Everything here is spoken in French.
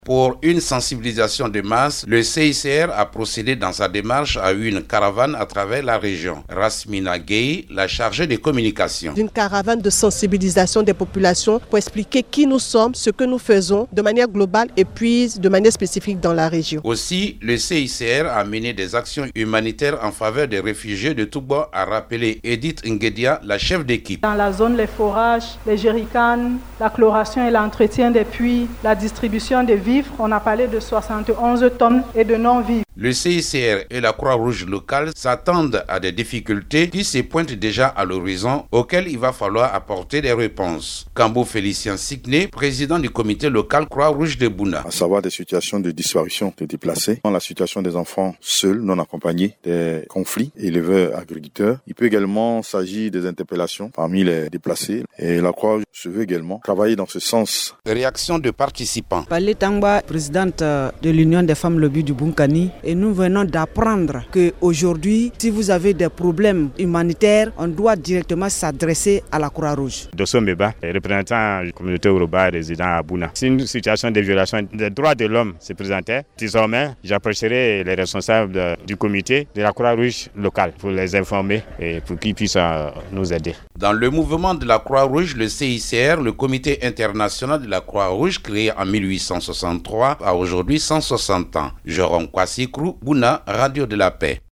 Pour une sensibilisation de masse, le CICR a procédé dans sa démarche à une caravane à travers la région. Rasmina Gueye, la chargée des communications. Une caravane de sensibilisation des populations pour expliquer qui nous sommes, ce que nous faisons de manière globale et puis de manière spécifique dans la région. Aussi, le CICR a mené des actions humanitaires en faveur des réfugiés de Touba, a rappelé Edith Nguedia, la chef d'équipe. Dans la zone, les forages, les jerrycans, la chloration et l'entretien des puits, la distribution des vivres, on a parlé de 71 tonnes et de non-vivres. Le CICR et la Croix-Rouge locale s'attendent à des difficultés qui se pointent déjà à l'horizon, auxquelles il va falloir apporter des réponses. Kambo Félicien Signé, président du comité local Croix-Rouge de Bouna. À savoir des situations de disparition de déplacés, la situation des enfants seuls, non accompagnés, des conflits éleveurs-agriculteurs. Il peut également s'agir des interpellations parmi les déplacés. Et la Croix-Rouge se veut également travailler dans ce sens. Réaction de participants. Palé Tangba, présidente de l'Union des femmes lobby du Bunkani, et nous venons d'apprendre qu'aujourd'hui, si vous avez des problèmes humanitaires, on doit directement s'adresser à la Croix-Rouge. Dosso Mbeba, représentant de la communauté urbaine résidant à Bouna. Si une situation de violation des droits de l'homme se présentait, désormais, j'approcherai les responsables du comité de la Croix-Rouge locale pour les informer et pour qu'ils puissent nous aider. Dans le mouvement de la Croix-Rouge, le CICR, le comité international de la Croix-Rouge, créé en 1863, a aujourd'hui 160 ans. Jérôme Kwasi Krou, Bouna, Radio de la Paix.